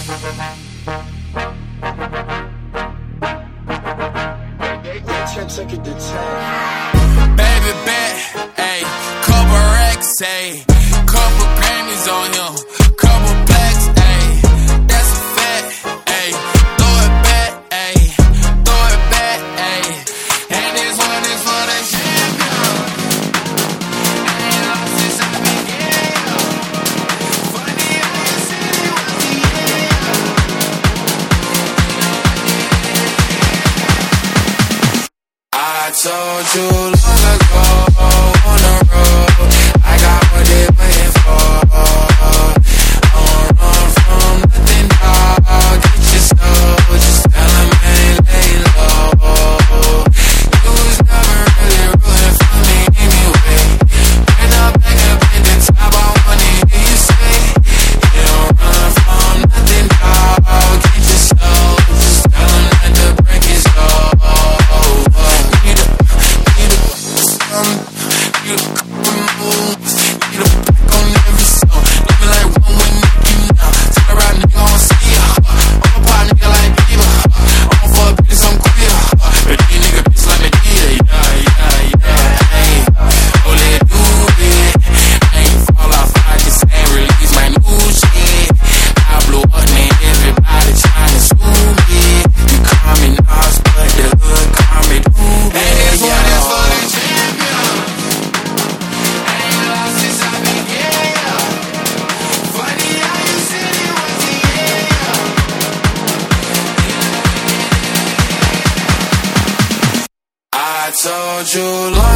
Baby bet, ayy, couple racks, ayy, couple Grammys on him, couple blacks, ayy, that's a fact, ayy, throw it back, ayy, throw it back, ayy, and this one is for the champion. I ain't lost since I began. Funny how you said it was the end. I told you long ago on the road, I got what they waiting for. I won't run from nothing, dog. Get your soul, just tell them ain't lay low. You was never really rooting for me anyway. When I'm back up in the top, I wanna hear you say, you don't run from nothing, dog. Get your soul, just tell them that the break is over. You the couple moves, you the back on every song. Love me like one with Nicki now. Tell the right nigga I wanna see ya. I'm a pop nigga like Bieber. I'm for a bitch, I'm queer. But these nigga bitch like me, yeah. Hey, oh, let do it. I ain't fall off, I just ain't release my new shit. I blow up, man, everybody tryna sue me. You call me Nas, but the hood call me Doobie. And this one is for the champion. I told you long